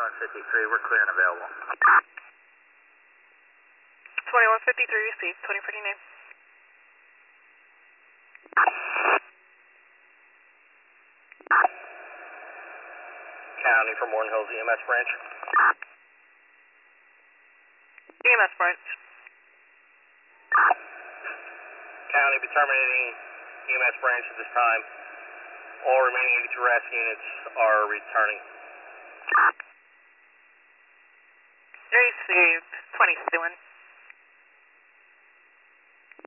2153, we're clear and available. 2153 received, 2049. County from Morton Hills EMS branch. EMS branch. County, be terminating EMS branch at this time. All remaining 82 RAS units are returning. Received, 2021.